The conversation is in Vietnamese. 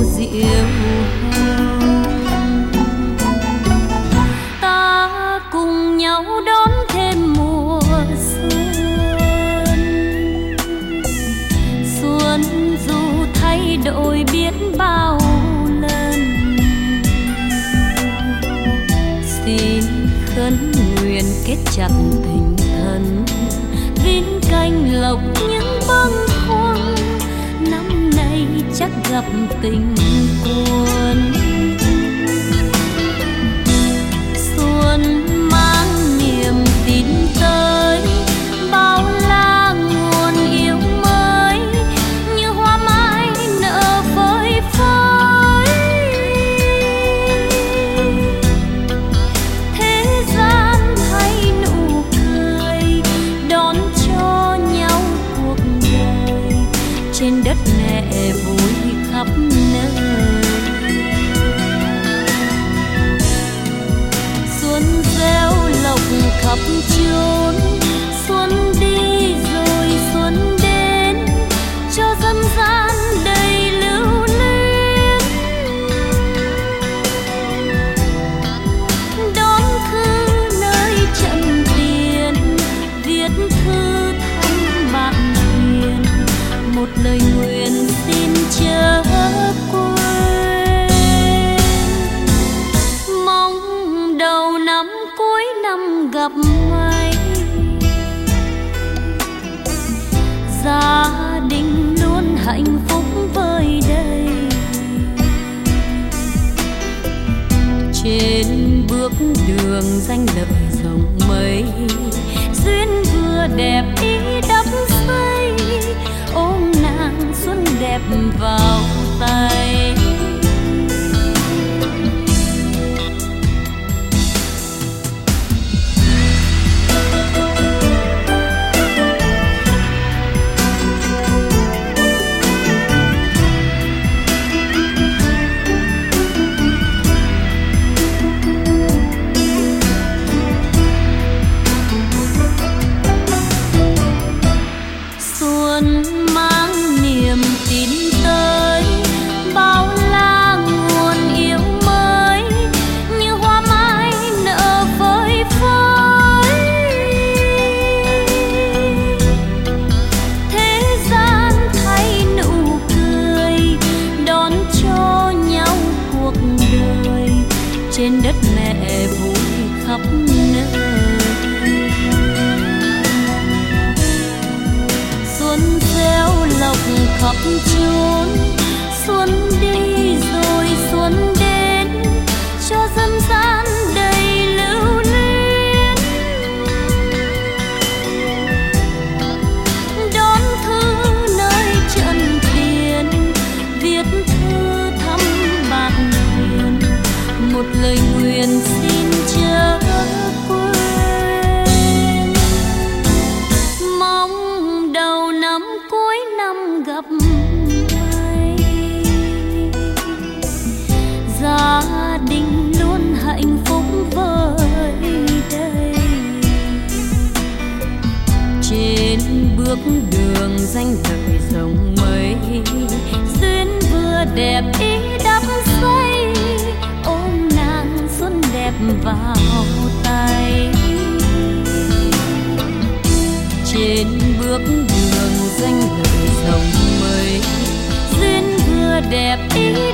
diệu hồng. Ta cùng nhau đón thêm mùa xuân. Xuân dù thay đổi biết bao lần, xin khấn nguyện kết chặt tình thân, vin canh lộc những bâng khuâng. Năm nay chắc gặp tình cuốn. Xuân mang niềm tin tới, bao la nguồn yêu mới, như hoa mai nở phơi phới. Thế gian thay nụ cười, đón cho nhau cuộc đời. Trên đất mẹ vui khắp nơi. Xuân gieo lộc khắp chốn, xuân đi rồi xuân đến, cho dân gian đầy lưu luyến. Đón thư nơi trận tiền, viết thư thăm bạn hiền, một lời nguyện xin chớ quên. Mong đầu năm cuối năm gặp may, gia đình luôn hạnh phúc vơi đầy. Trên bước đường danh lợi rộng mây, duyên vừa đẹp ý đắm say, ôm nàng xuân đẹp vào tay. Xuân mang niềm tin tới, bao la nguồn yêu mới, như hoa mai nở phơi phới. Thế gian thay nụ cười, đón cho nhau cuộc đời. Trên đất mẹ vui khắp nơi. Xuân gieo lộc khắp chốn, xuân đi rồi xuân đến, cho dân gian đầy lưu luyến. Đón thư nơi trận tiền, viết thư thăm bạn hiền, một lời nguyện xin chớ quên. Mong đầu năm cuối năm gặp may, gia đình luôn hạnh phúc vơi đầy. Trên bước đường danh lợi rộng mây, duyên vừa đẹp ý đắm say, ôm nàng xuân đẹp vào tay. Trên bước đường danh lợi rộng mây, duyên vừa đẹp ý